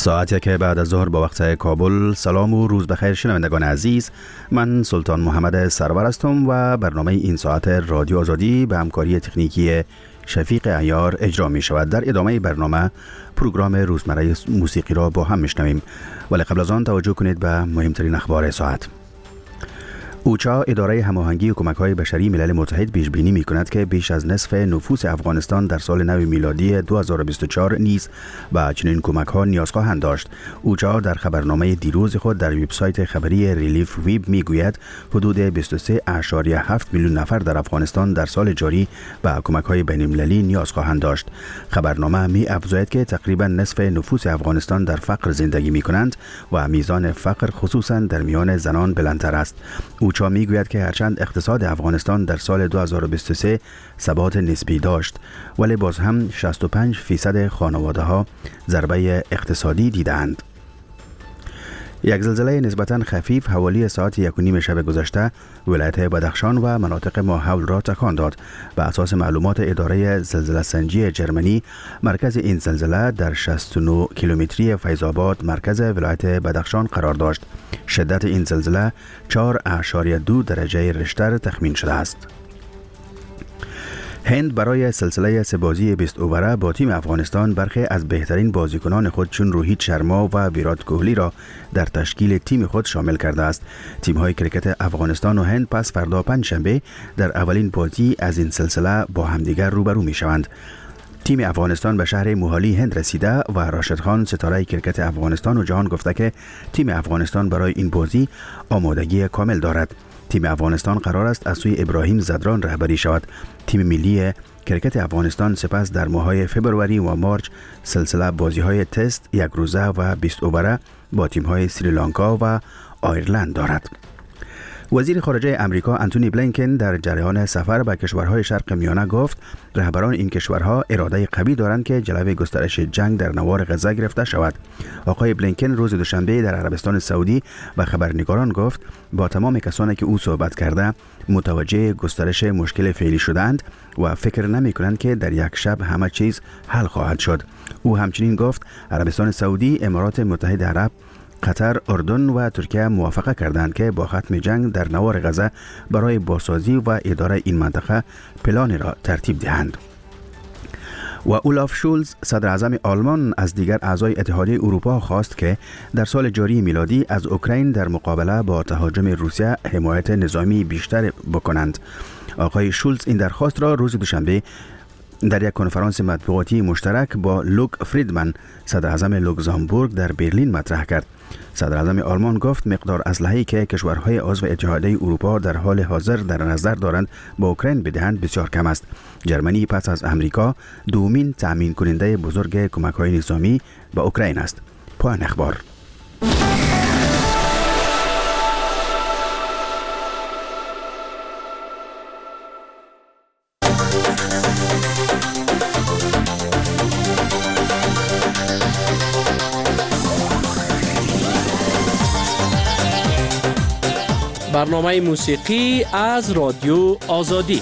ساعتی که بعد از ظهر با وقت کابل. سلام و روز بخیر شنوندگان عزیز، من سلطان محمد سرور هستم و برنامه این ساعت رادیو آزادی به همکاری تکنیکی شفیق عیار اجرا می شود. در ادامه برنامه پروگرام روزمره موسیقی را با هم میشنویم، ولی قبل از آن توجه کنید به مهمترین اخبار ساعت. اوچا، اداره هماهنگی کمک‌های بشری ملل متحد، پیش بینی می‌کند که بیش از نصف نفوس افغانستان در سال نو میلادی 2024 نیز به چنین کمک‌ها نیاز خواهند داشت. اوچا در خبرنامه دیروز خود در وبسایت خبری ریلیف ویب می‌گوید حدود 23.7 میلیون نفر در افغانستان در سال جاری به کمک‌های بین‌المللی نیاز خواهند داشت. خبرنامه می‌افزاید که تقریباً نصف نفوس افغانستان در فقر زندگی می‌کنند و میزان فقر خصوصاً در میان زنان بلندتر است. اوچا میگوید که هرچند اقتصاد افغانستان در سال 2023 ثبات نسبی داشت، ولی باز هم 65% خانواده ها ضربه اقتصادی دیدند. یک زلزله نسبتاً خفیف حوالی ساعت 1:30 شب گذشته ولایت بدخشان و مناطق ماحول را تکان داد. به اساس معلومات اداره زلزله سنجی جرمنی، مرکز این زلزله در 69 کیلومتری فیض‌آباد مرکز ولایت بدخشان قرار داشت. شدت این زلزله 4.2 درجه ریشتر تخمین شده است. هند برای سلسله سه‌بازی 20 اووره با تیم افغانستان برخی از بهترین بازیکنان خود چون روهیت شرما و ویرات کوهلی را در تشکیل تیم خود شامل کرده است. تیم‌های کرکت افغانستان و هند پس فردا پنجشنبه در اولین بازی از این سلسله با همدیگر روبرو می‌شوند. تیم افغانستان به شهر موهالی هند رسیده و راشد خان، ستاره کرکت افغانستان و جهان، گفته که تیم افغانستان برای این بازی آمادگی کامل دارد. تیم افغانستان قرار است از سوی ابراهیم زدران رهبری شود. تیم ملی کرکت افغانستان سپس در ماه‌های فبروری و مارچ سلسله بازی‌های تست، یک روزه و 20 اووره با تیم‌های سریلانکا و آیرلند دارد. وزیر خارجه امریکا انتونی بلینکن در جریان سفر به کشورهای شرق میانه گفت رهبران این کشورها اراده قوی دارند که جلوی گسترش جنگ در نوار غزه گرفته شود. آقای بلینکن روز دوشنبه در عربستان سعودی به خبرنگاران گفت با تمام کسانی که او صحبت کرده متوجه گسترش مشکل فعلی شدند و فکر نمی کنند که در یک شب همه چیز حل خواهد شد. او همچنین گفت عربستان سعودی، امارات متحده عرب، قطر، اردن و ترکیه موافقه کردند که با ختم جنگ در نوار غزه برای بازسازی و اداره این منطقه پلانی را ترتیب دهند. و اولاف شولز، صدر اعظم آلمان، از دیگر اعضای اتحادیه اروپا خواست که در سال جاری میلادی از اوکراین در مقابله با تهاجم روسیه حمایت نظامی بیشتر بکنند. آقای شولز این درخواست را روز دوشنبه در یک کنفرانس مطبوعاتی مشترک با لوک فریدمن، صدر اعظم لوکزامبورگ، در برلین مطرح کرد. صدر اعظم آلمان گفت مقدار اسلحه‌ای که کشورهای عضو اتحادیه اروپا در حال حاضر در نظر دارند با اوکراین بدهند بسیار کم است. جرمنی پس از امریکا دومین تأمین کننده بزرگ کمک‌های نظامی به اوکراین است. پایان اخبار. برنامه موسیقی از رادیو آزادی.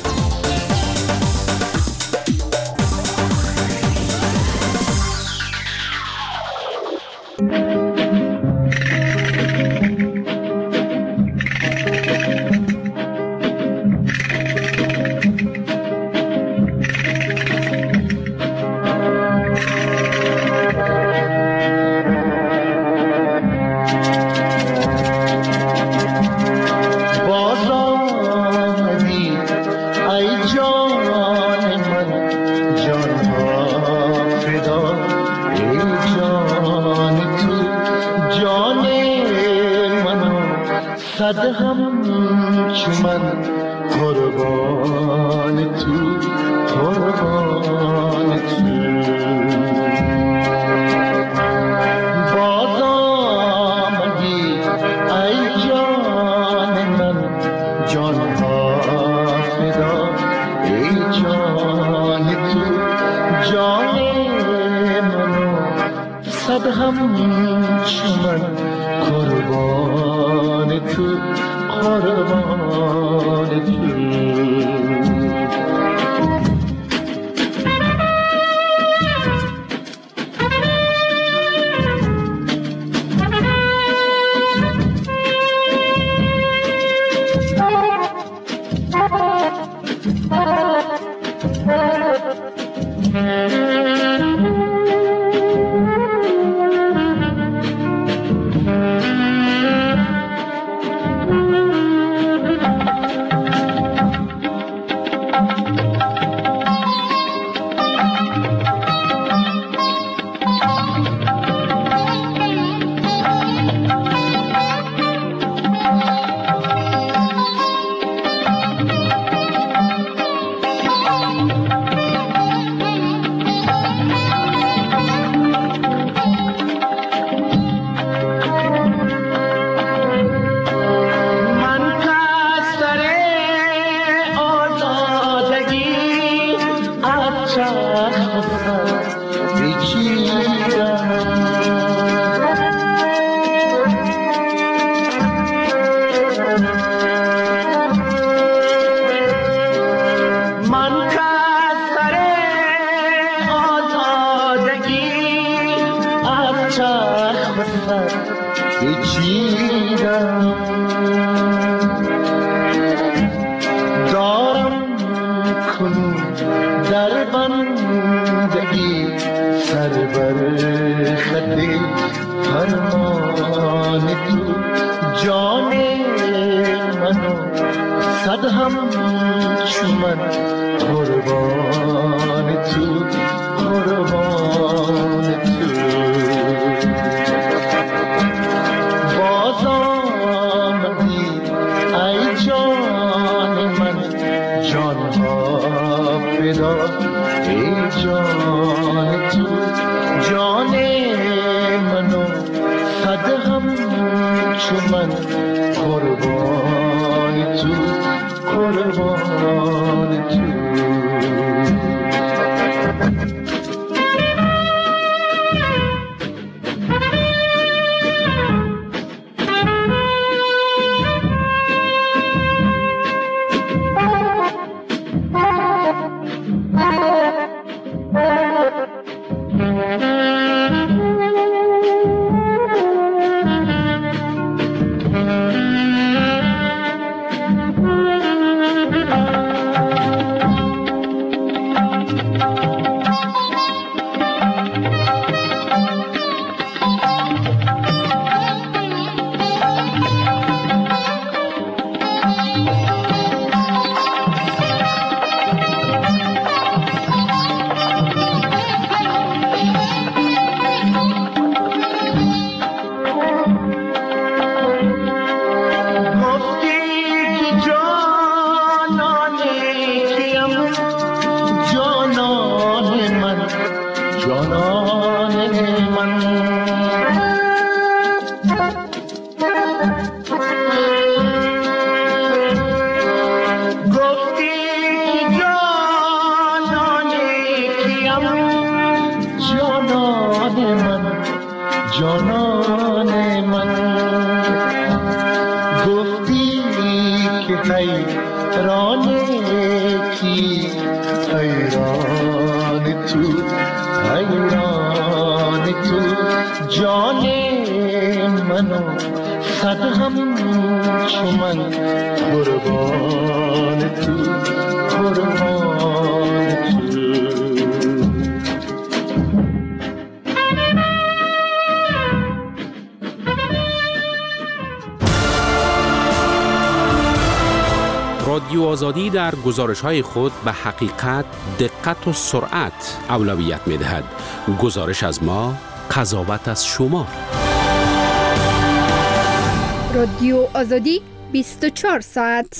رادیو آزادی در گزارش‌های خود به حقیقت، دقت و سرعت اولویت می‌دهد. گزارش از ما، قضاوت از شما. رادیو آزادی 24 ساعت.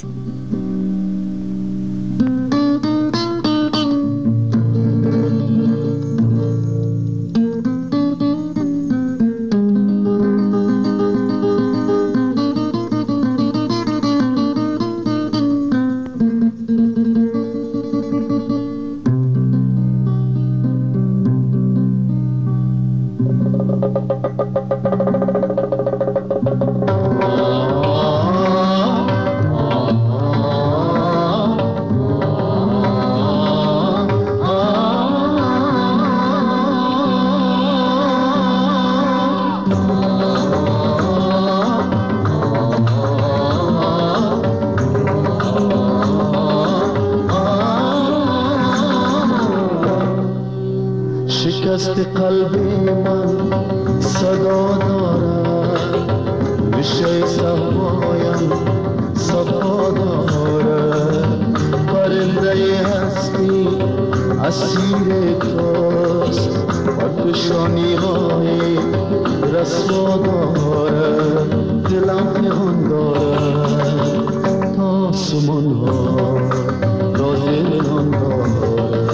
شکست قلب من صدا دارد، بشه صفایم صفا دارد. پرنده هستی اسیر توست، پرفشانی های رسوا دارد. دلم پنهان دارد تا آسمان ها راز نهان دارد.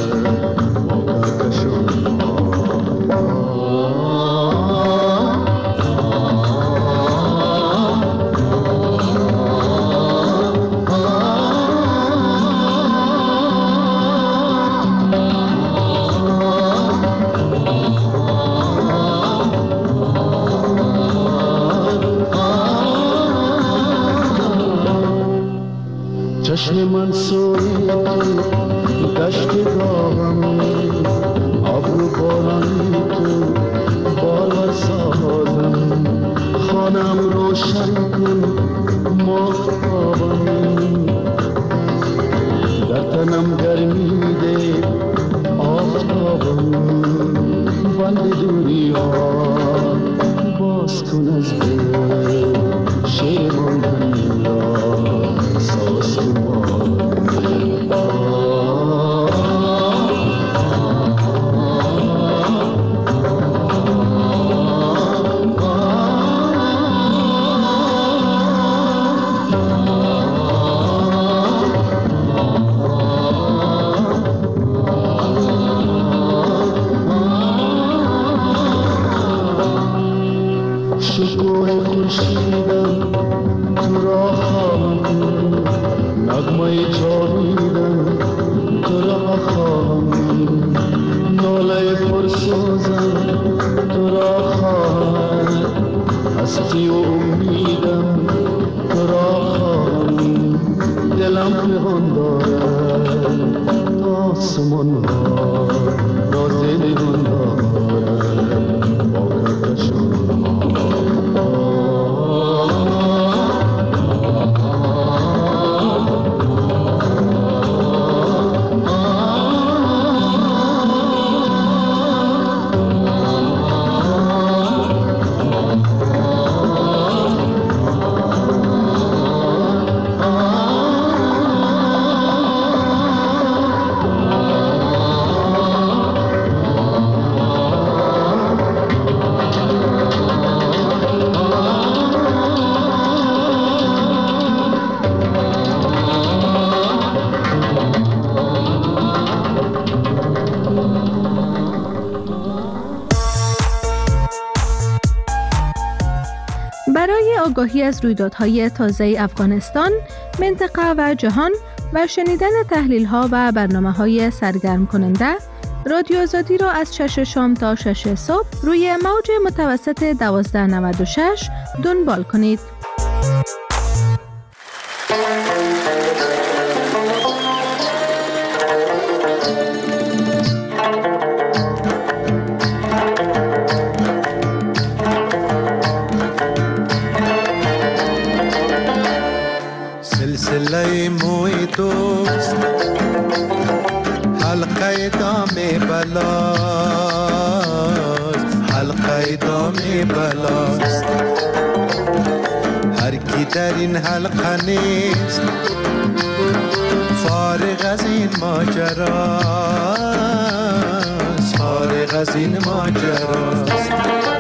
چشم من سوی تو دشت داغم، ابرو بارانی تو بار سازم. خانم روشن کن ماهتابم، در تنم گرمی ده آفتابم. بند دوری ها باز کن از دل، شیر ماندن را ساز کن. شکوه خورشیدم تو را خواهم، نغمه جاویدم تو را خواهم. ناله پرسوزم تو را خواهم، هستی و امیدم تو را خواهم. دلم پنهان دارد تا آسمان ها راز نهان دارد. آتشان برای آگاهی از رویدادهای تازه افغانستان، منطقه و جهان و شنیدن تحلیل‌ها و برنامه‌های سرگرم کننده، رادیو آزادی را از 6 شام تا 6 صبح روی موج متوسط 1296 دنبال کنید. سلسله موی دوست، حلقه دام بلاست، حلقه دام بلاست. هر کی در این حلقه نیست فارغ از این ماجراست، فارغ از این ماجراست.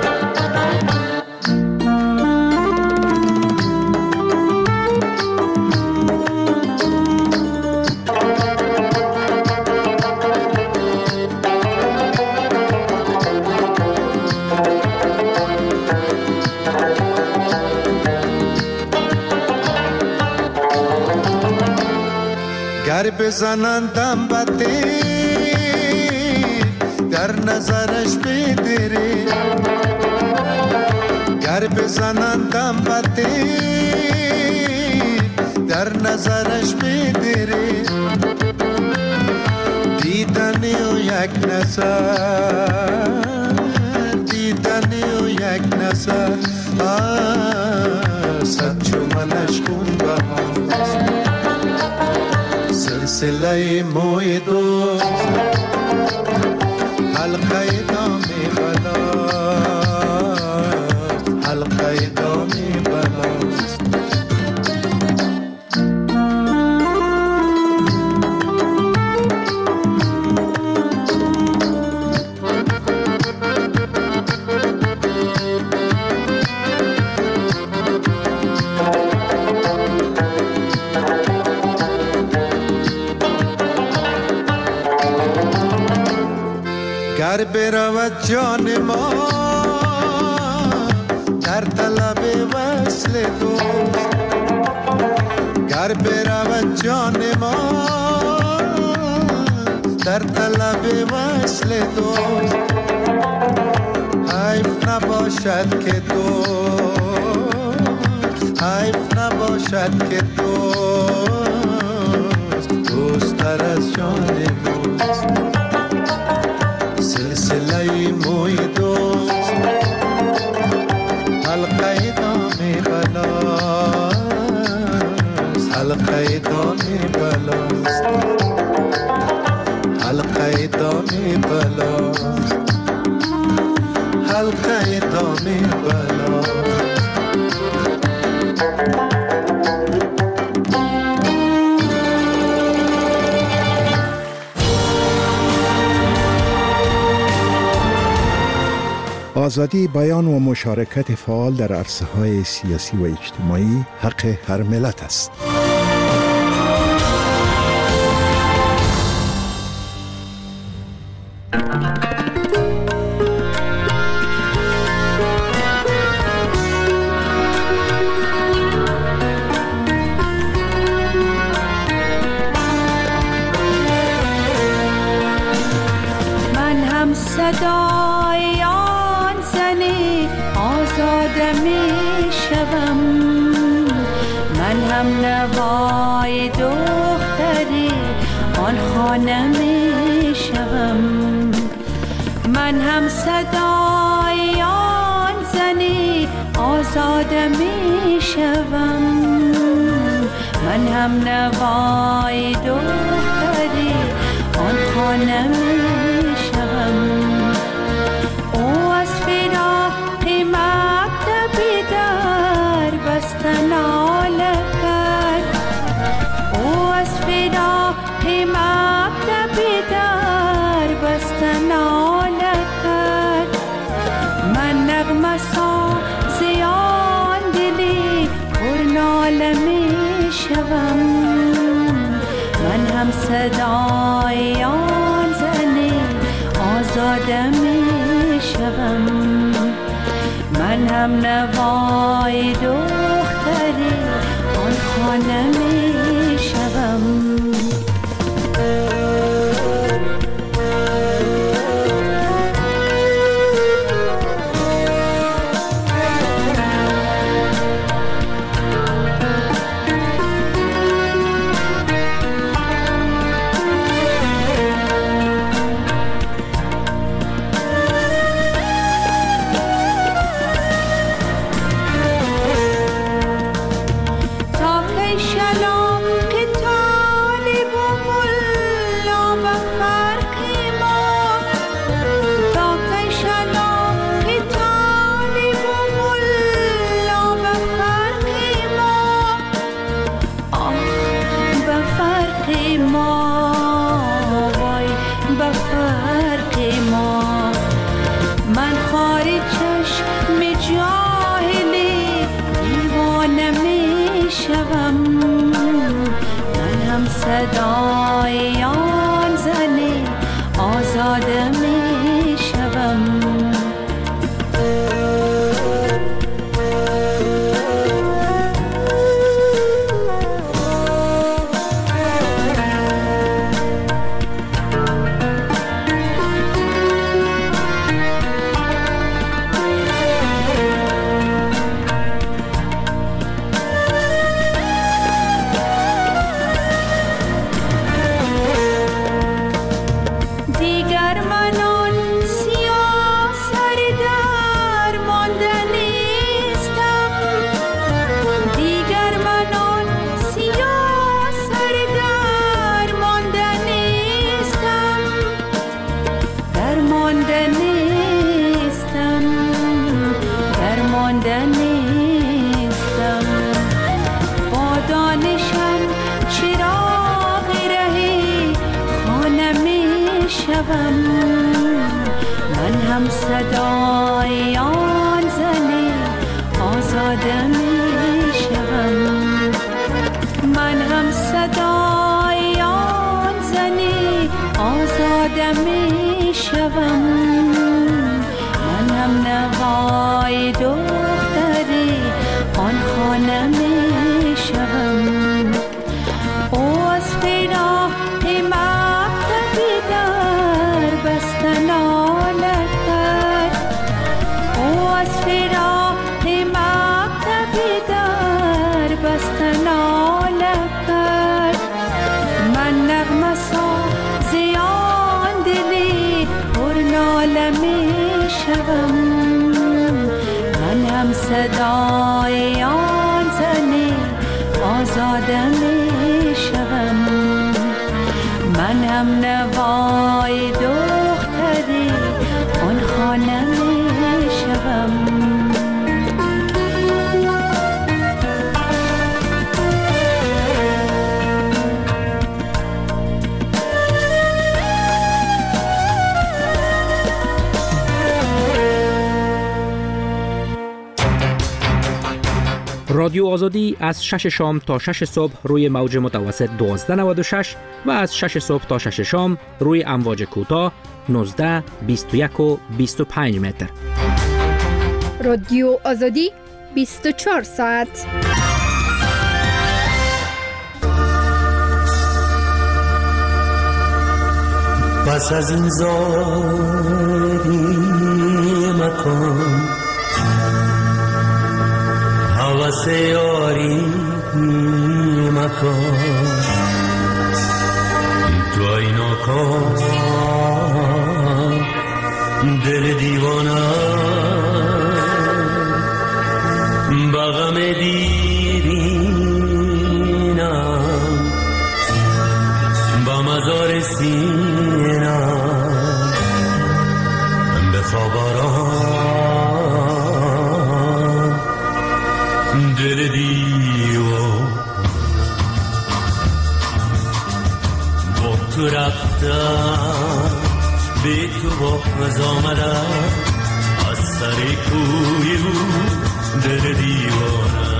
گر بزنندم بده در نظرش بدره، گر بزنندم بده در نظرش بدره. دیدنی و یک نظر، دیدنی و یک نظر، صد چو منش خون بهاست. سلسله موی دوست، حلقه دام بلاست، حلقه دام بلاست. گر برود جان ما در طلب وصل دوست، گر برود جان ما در طلب وصل دوست، حیف نباشد که دوست، حیف نباشد که دوست دوست‌تر از جان ماست. سلسله موی دوست حلقه دام بلاست، حلقه دام بلاست، حلقه دام بلاست، حلقه دام بلاست. آزادی بیان و مشارکت فعال در عرصه‌های سیاسی و اجتماعی حق هر ملت است. من هم صدای آن زنی آزاده می شوم، من هم نوای دختری آن خانه می شوم، من هم صدای آن زنی آزاده می شوم، من هم نوای دختری آن خانه می شوم. او از فراق مکتبی در بستن ناله کرد، او از فراق مکتبی در بستن ناله کرد، من نغمه سازی آن دلی پر ناله می شوم، من هم صدای آن زنی آزاده می شوم، من هم نوای دختری آن خانه می شوم. صدای آن زنی آزاده می شوم. شوم، من هم صدای آن زن آزاده می شوم، من هم صدای آن زن آزاده می شوم، من هم نوای دختری آن خانه می شوم. او از فراق مکتبی در بستن آله کرد، او از فراق مکتبی در بستن آله کرد، من نغمه سازی آن دلی پر ناله می شوم، من هم صدای آن زنی آزاده می شوم، من هم نوای دختری آن خانه می شوم. رادیو آزادی از 6 شام تا 6 صبح روی موج متوسط 1296 و از 6 صبح تا 6 شام روی امواج کوتاه 19، 21 و 25 متر. رادیو آزادی 24 ساعت. پس از این زاری مکن، حوث یاری مکن، تو اینا کن دل دیوانه بغم دیرینم با مزار سینم بخوابارم دل دیوان با تو رفتم به تو باز آمدم از سر کوی او دل دیوانم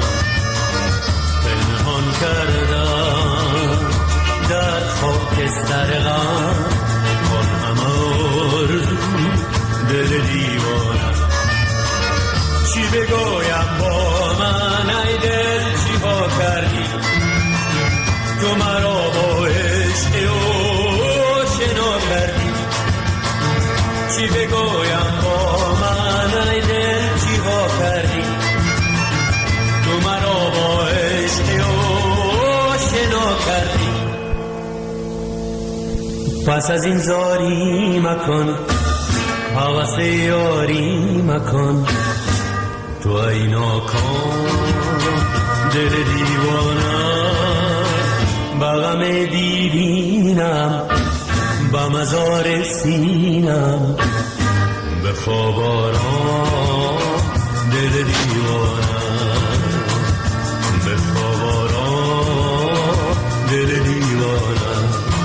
پنهان کردم در خاکستر غم آن همه آرزو دل دیوانم چی بگویم با من ای دل چی ها کردی تو مرا با عشق او شنا کردی چی بگویم با من ای دل چی ها کردی تو مرا با عشق او شنا کردی پس از این زاری مکن حوث یاری مکن تو ای ناکام دل دیوانه بغم دیرینم با مزار سینم به خواب آرام دل دیوانه به خواب آرام دل دیوانه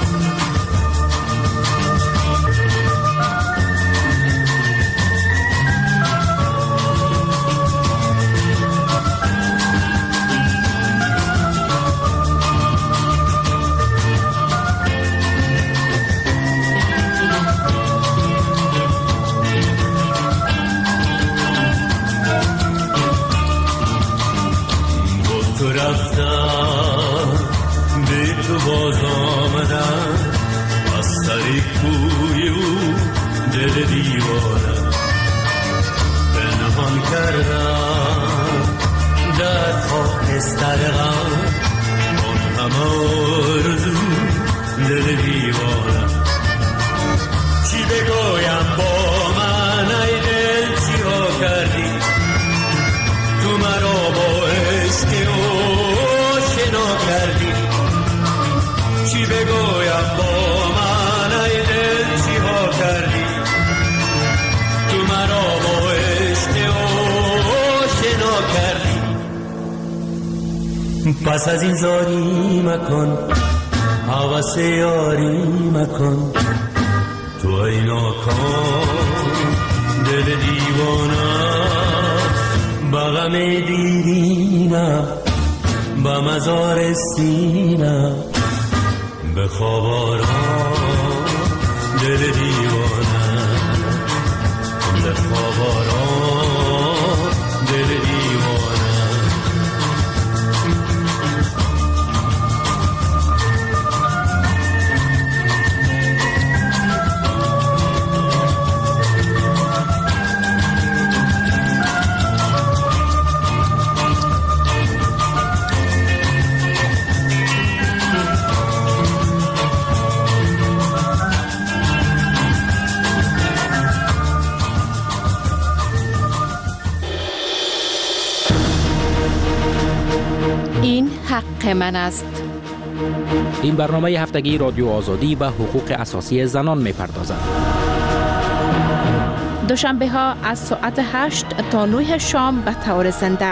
باز آمدم از سر کوی او دل دیوانم پنهان کردم در خاکستر غم آن همه آرزو دل دیوانم چی بگویم با من ای دل چی ها کردی تو مرا با عشق او شنا کردی چی بگویم با من ای دل چی ها کردی تو مرا با عشق او شنا کردی پس از این زاری مکن حوث یاری مکن تو ای ناکام دل دیوانه بغم دیرینم با مزار سینم به خواب آرام دل دیوانه به خواب آرام دل دیوانه. این حق من است. این برنامه هفتگی رادیو آزادی به حقوق اساسی زنان می‌پردازد. دوشنبه ها از ساعت 8 تا 9 شام به طور زنده.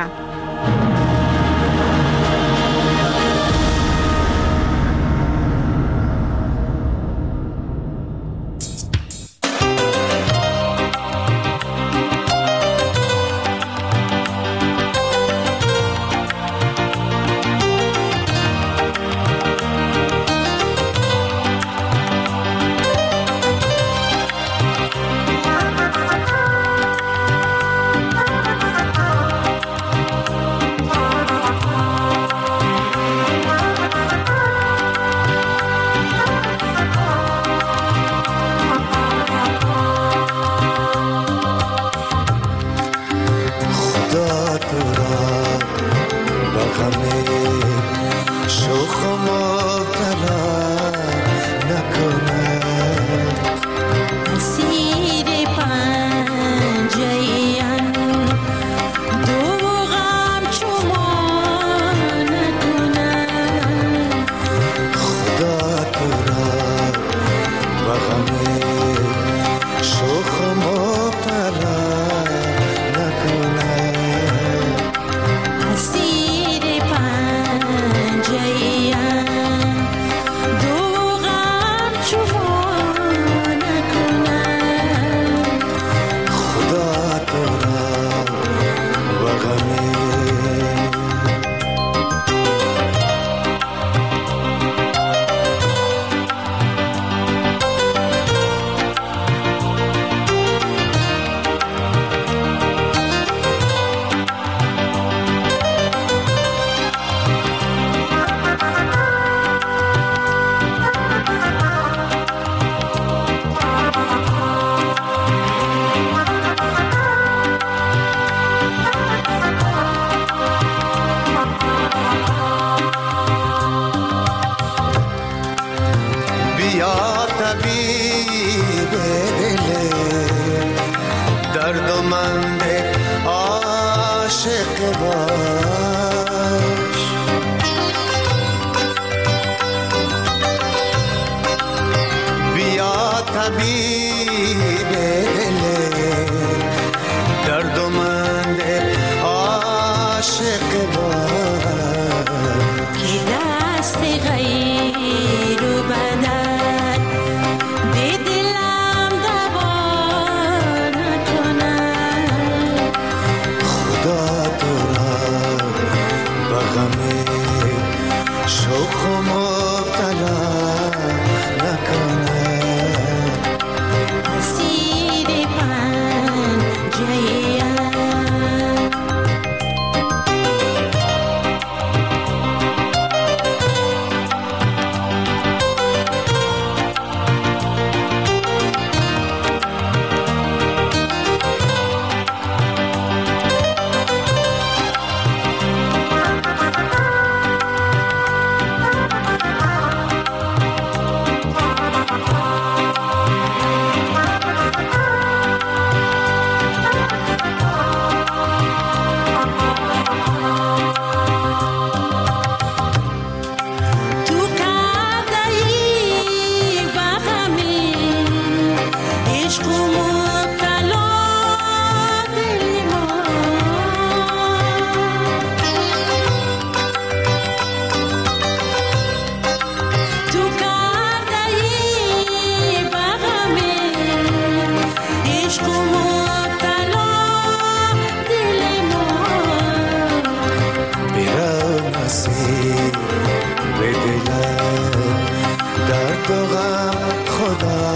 تو غم خدا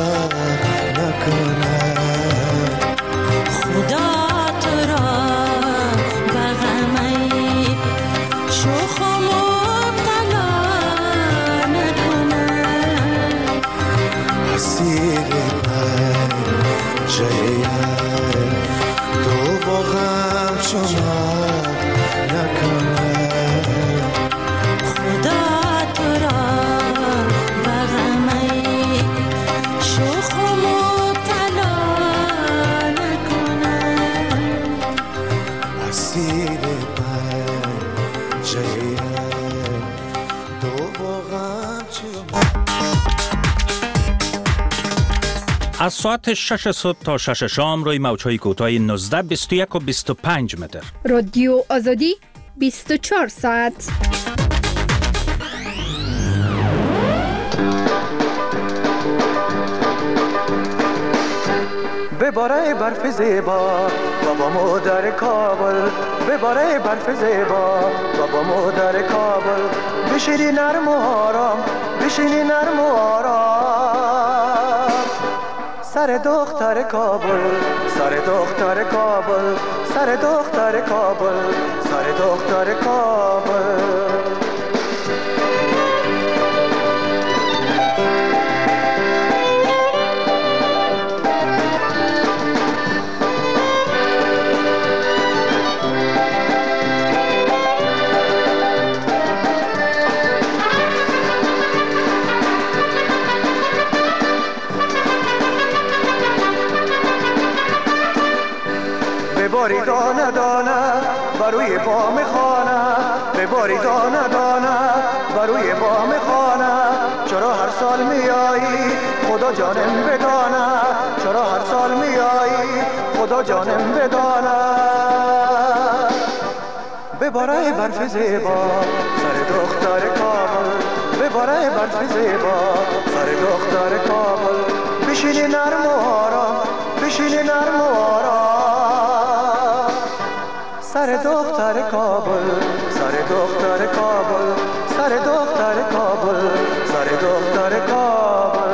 نکند. خدا تو را به غمی شوخ و مبتلا نکند. اسیر پنجه تو با غم شما نکند. خدا تو را به غمی شوخ و مبتلا نکند. اسیر پنجه تو با غم شما. از ساعت 6 صبح تا 6 شام روی موج‌های کوتاه 19، 21 و 25 متر. رادیو آزادی 24 ساعت. بباره برف زیبا بابا مادر کابل، بباره برف زیبا بابا مادر کابل. بشینی نرم و آرام، بشینی نرم و آرام. سر دختر کابل، سر دختر کابل، سر دختر کابل، سر دختر کابل. بباری دانه دانه بروی بام خانه، بباری دانه دانه بروی بام خانه. چرا هر سال میایی خدا جانم بدانه، چرا هر سال میایی خدا جانم بدانه. بباره برف زیبا سر دختر کابل، بباره برف زیبا سر دختر کابل. بشینی نرم و آرام، بشینی نرم و آرام. سر دختر کابل، سر دختر کابل، سر دختر کابل، سر دختر کابل.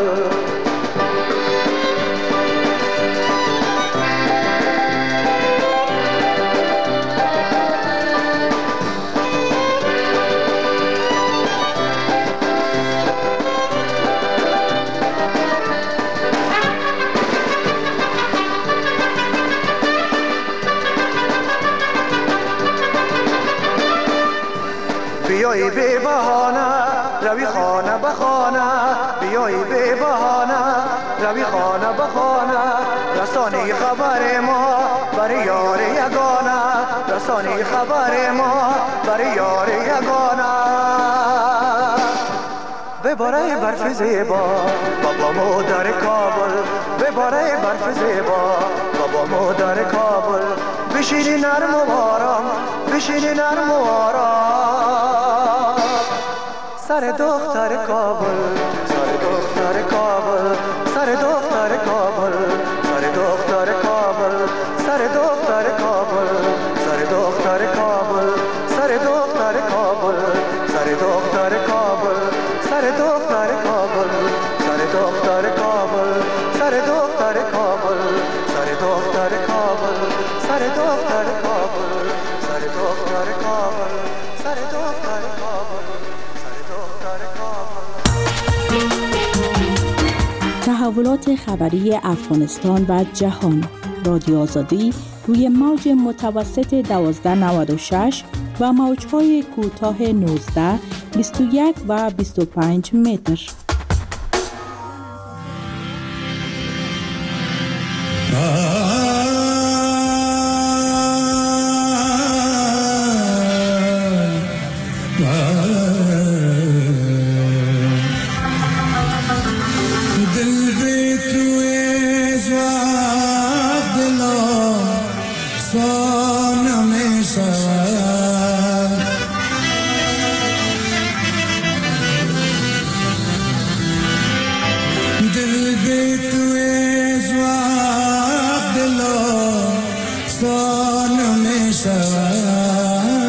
بیایی به بهانه روی خانه به خانه، بیایی به بهانه روی خانه به خانه. رسانی خبر ما برای یار یگانه، رسانی خبر ما برای یار یگانه. بباره برف زیبا بابا مادر کابل، بباره برف زیبا بابا مادر کابل. بشینی نرم و آرام، بشینی نرم و آرام. سر دختر کابل، سر دختر کابل، سر دختر کابل، سر دختر کابل، سر دختر کابل، سر دختر کابل، سر دختر کابل، سر دختر کابل، سر دختر کابل، سر دختر کابل، سر دختر کابل، سر دختر کابل، سر دختر کابل، سر دختر کابل، سر دختر کابل. تحولات خبری افغانستان و جهان. رادیو آزادی روی موج متوسط 1296 و موج‌های کوتاه 19، 21 و 25 متر.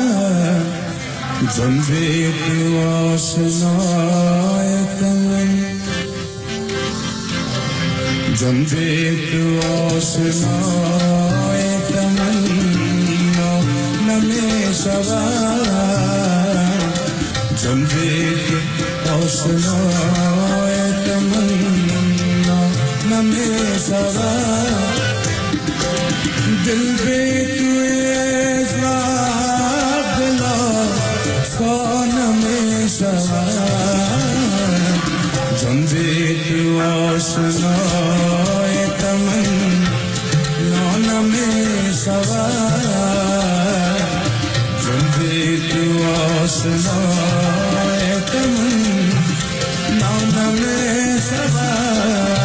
زنبیت و آشنای تمام جان به تو آشنای تمنا نمی شود، جان به تو آشنای تمنا نمی شود، دل به تو ازرق دلا سا نمی شود، جان به تو آشنای تمنا نمی شود، جان به تو آشنای تمنا نمی شود.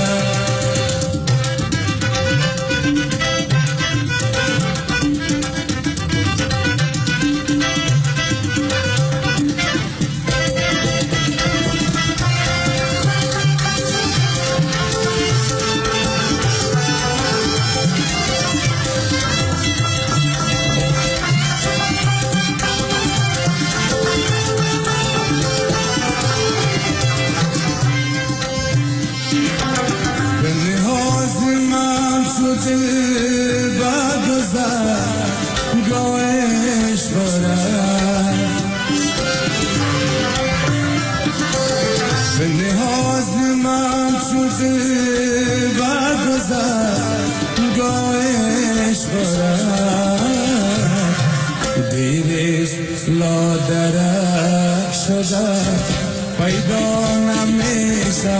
لادرک شده پیدا نمی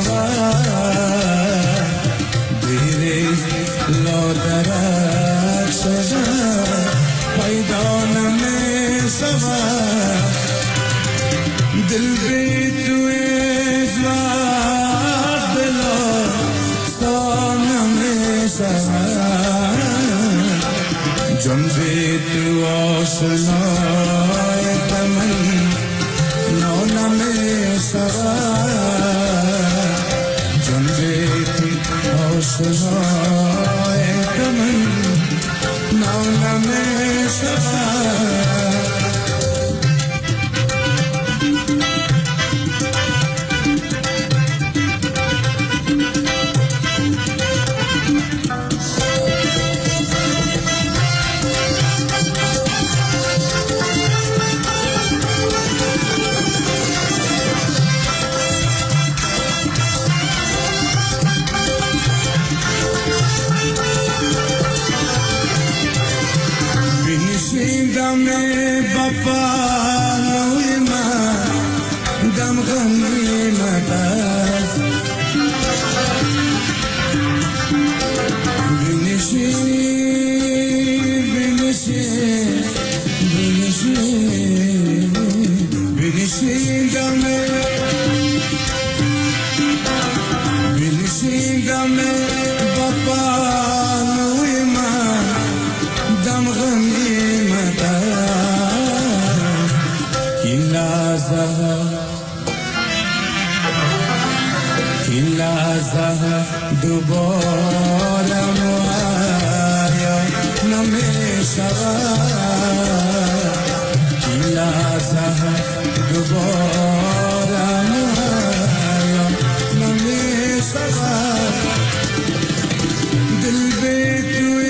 شود، دیریز لادرک شده پیدا نمی شود، دل بی توی جواب دلا سا نمی شود، جان بی تو آشنای تمنا نمی شود، جان بی تو آشنای تمنا نمی شود. دم بابا نوی من دم غنیمت است، بنشینی بنشین بنشین بنشین دم بنشین دم بابا نوی من دم غنیمت این لحظه دوباره معایا نمی شود، این لحظه دوباره معایا نمی شود، دل به توی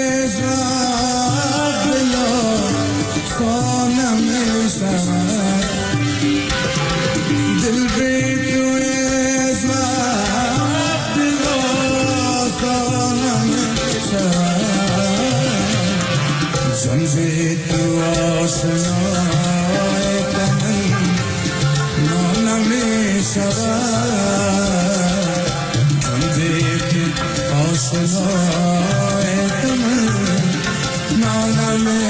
جواب دلا سا نمی شود، دل به توی جواب دلا سا نمی شود، جان به تو آشنای تمنا نمی شود، جان به تو آشنای تمنا نمی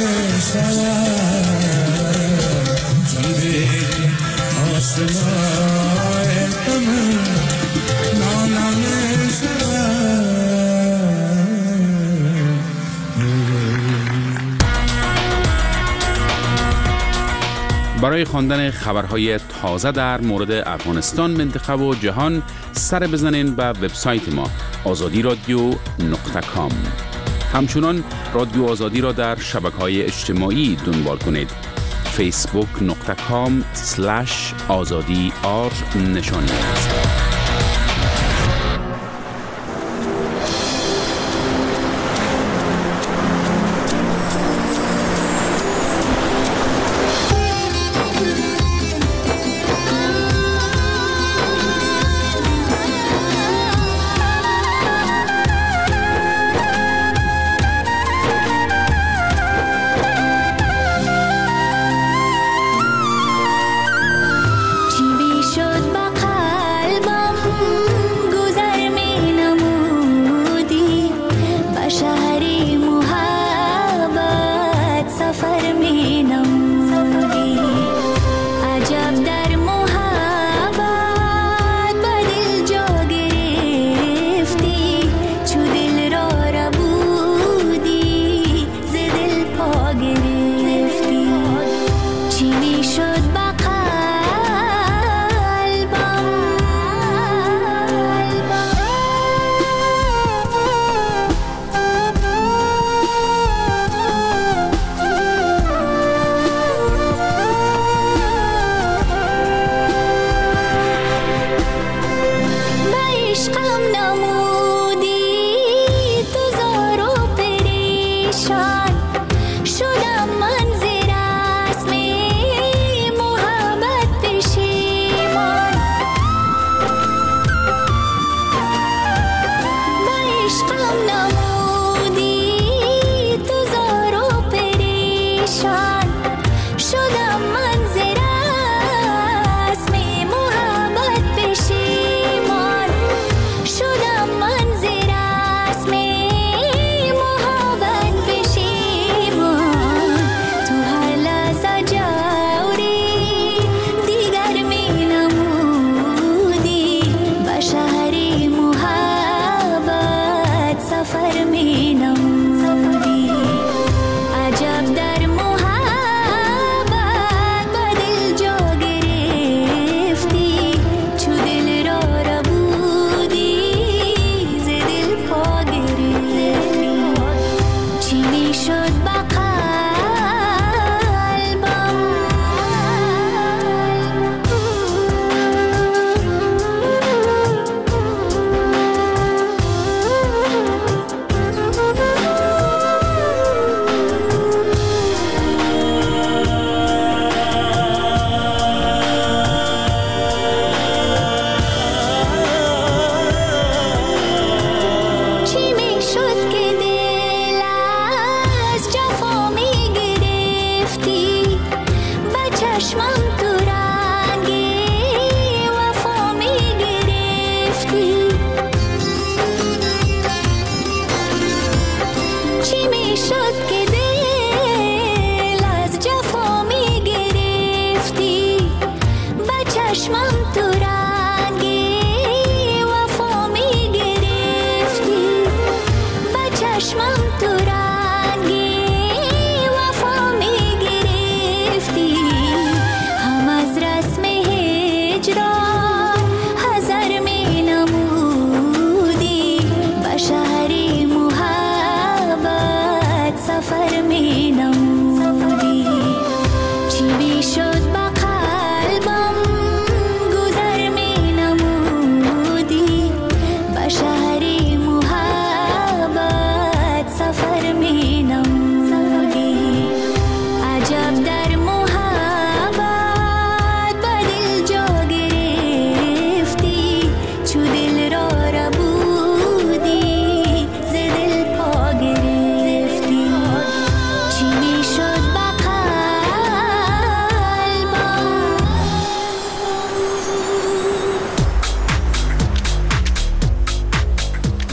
شود، جان به تو آشنای تمنا نمی شود. برای خواندن خبرهای تازه در مورد افغانستان، منطقه و جهان سر بزنین به وبسایت ما azadi.radio.com. همچنان رادیو آزادی را در شبکه‌های اجتماعی دنبال کنید. facebook.com/azadi نشانی است.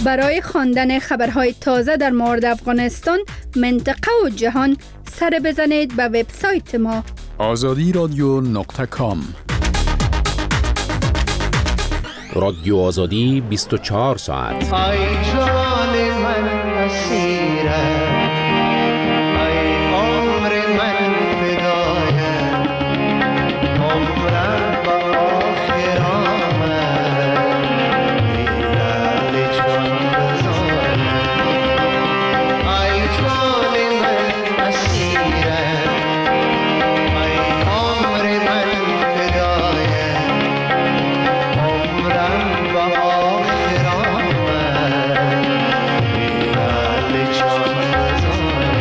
برای خواندن خبرهای تازه در مورد افغانستان، منطقه و جهان سر بزنید به وبسایت ما azadiradyo.com. رادیو آزادی 24 ساعت. ای جان من اسیرم، ای عمر من فدایم، عمرم با آخر آمد، لعل جان فزایم. ای جان من اسیرم، ای عمر من فدایم، عمرم با آخر آمد، لعل جان فزایم.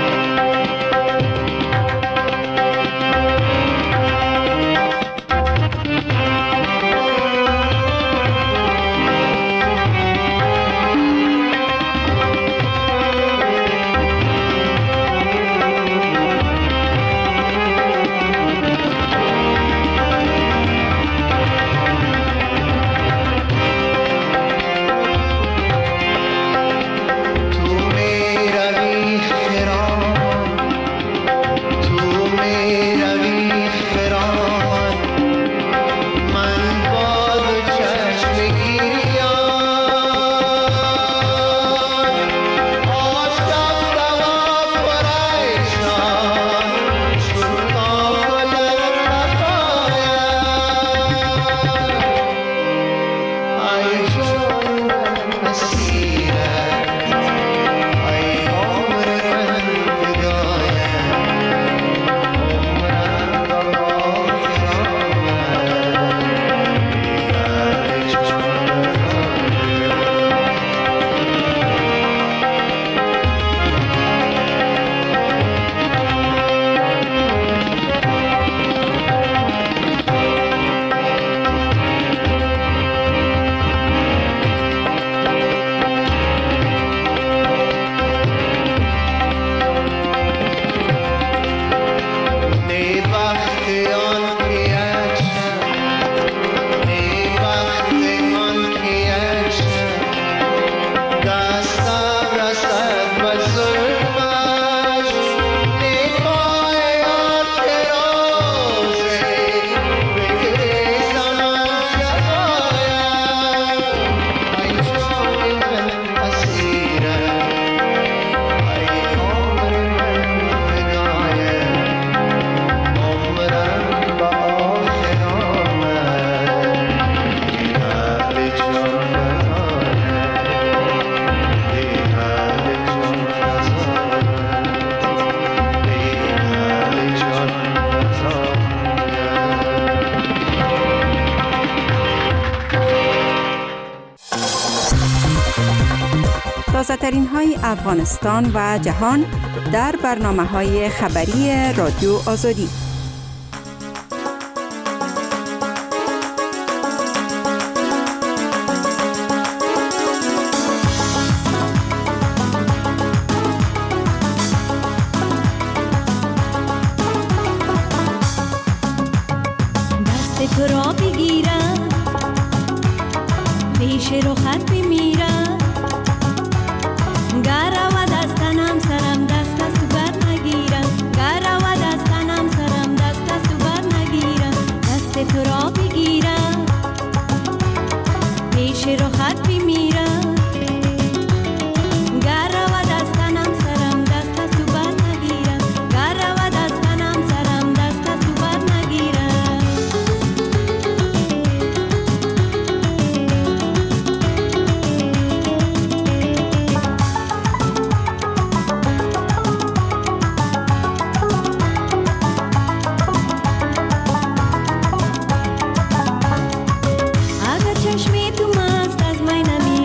تازه‌ترین های افغانستان و جهان در برنامه‌های خبری رادیو آزادی. دست تو را بگیرم، پیش رو خط بمیرم، گر و دستنم سرم دست از تو بر نگیرم، گر و دستنم سرم دست از تو بر نگیرم. دست تو را بگیرم، پیش رو خط بمیرم، گر و دستنم سرم دست از تو بر نگیرم، گر و دستنم سرم دست از تو بر نگیرم. اگر چشمی تو مست از من نمی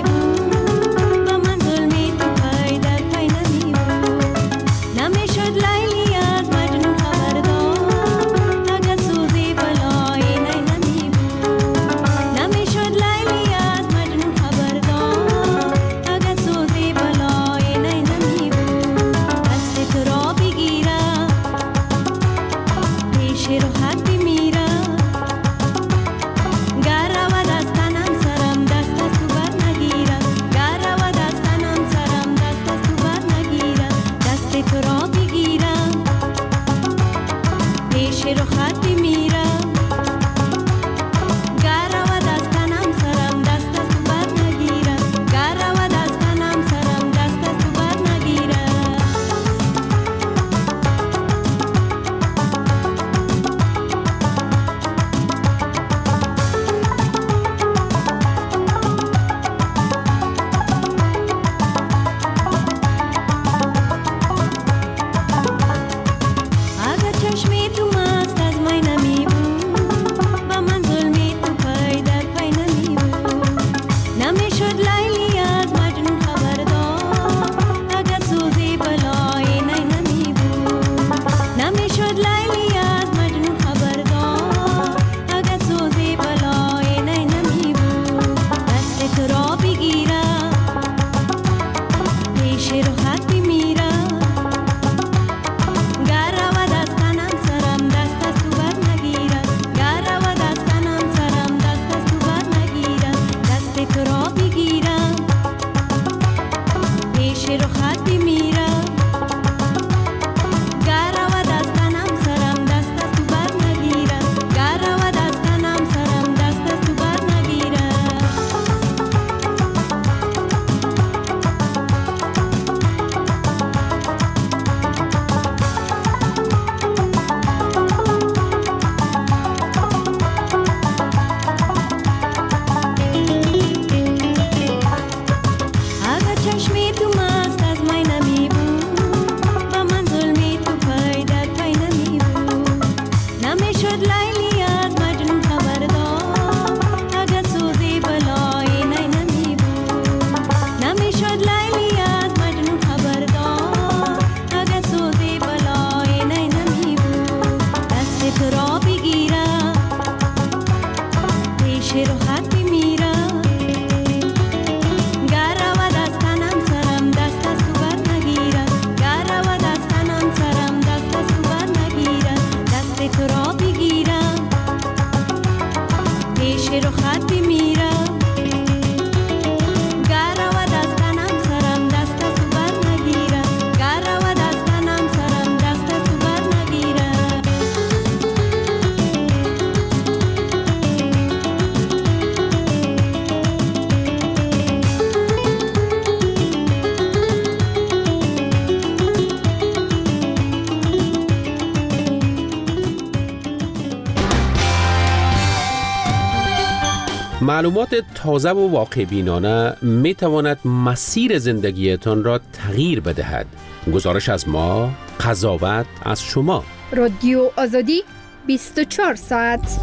معلومات تازه و واقع بینانه می تواند مسیر زندگیتان را تغییر بدهد. گزارش از ما، قضاوت از شما. رادیو آزادی 24 ساعت.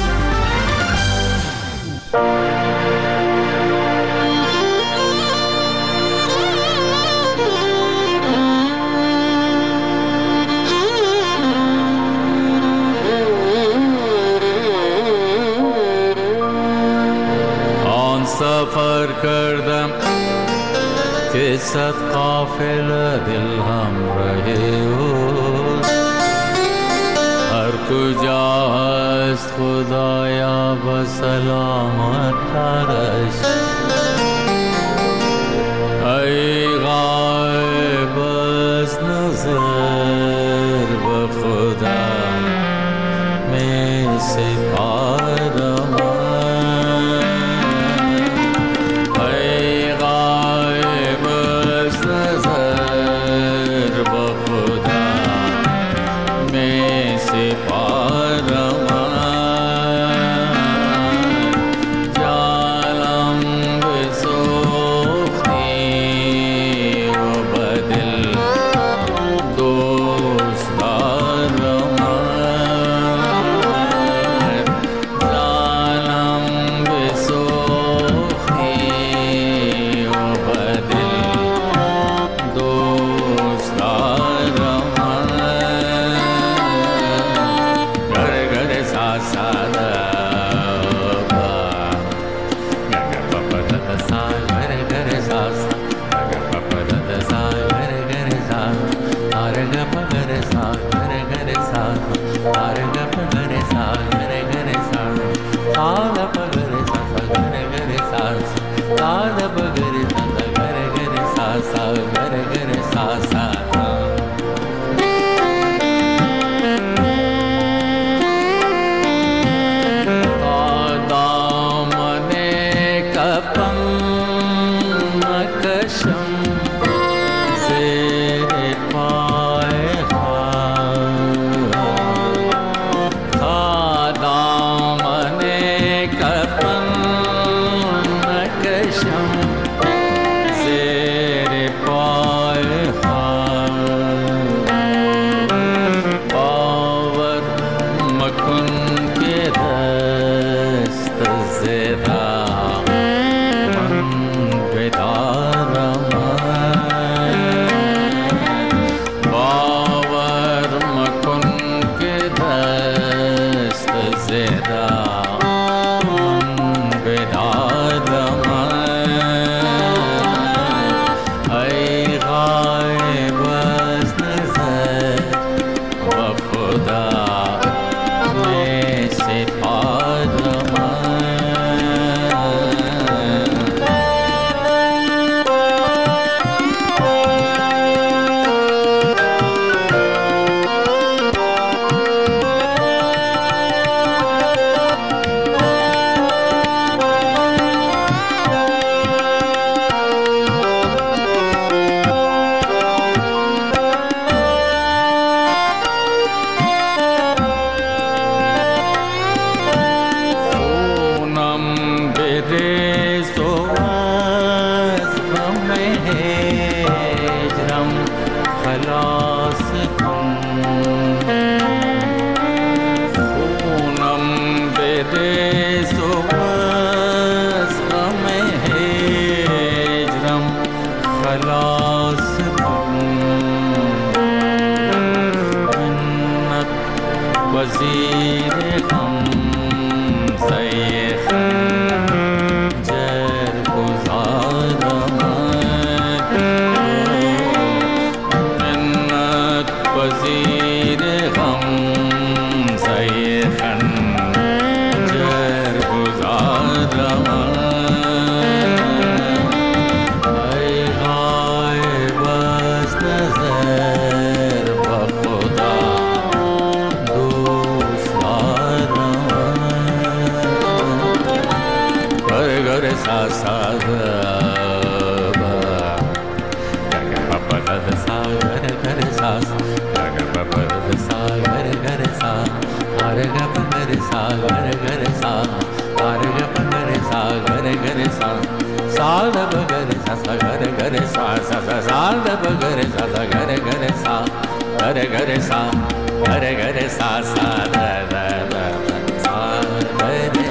سفر کردم که صد قافله دل همراه اوست، هر کجا هست خدایا به سلامت ترش. ای غایب از نظر به خدا می سپارم، gare gare sa sa da ba gare sa sa gare gare sa sa sa sa da ba gare sa sa gare gare sa gare gare sa gare gare sa sa da da da sa gare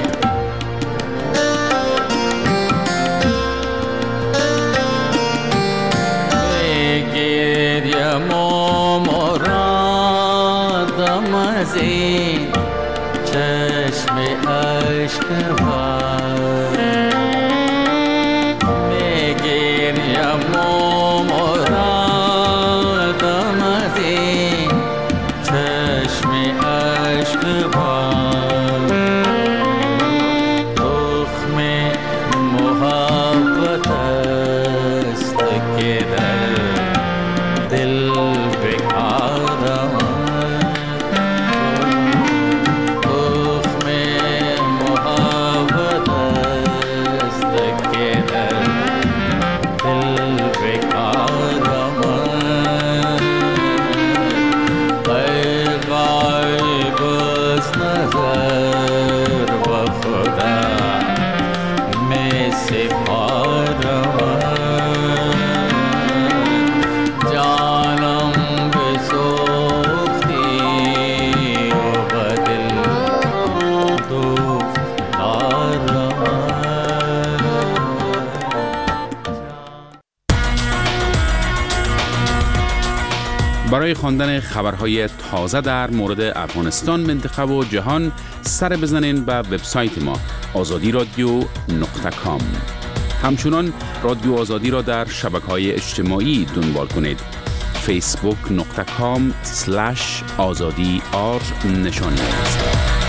geriya momorada mazin chashme ashk var geriya momorada mazin chashme ashk var tukhme mohabbat ast ke dar dil bekar tukhme mohabbat ast ke dar dil bekar ghaib bas nazar ba khuda mein se par janam be softi o badil do برای خواندن خبرهای تازه در مورد افغانستان، منطقه و جهان سر بزنین به وبسایت ما azadi-radio.com. همچنان رادیو آزادی را در شبکه‌های اجتماعی دنبال کنید. facebook.com/azadi نشان است.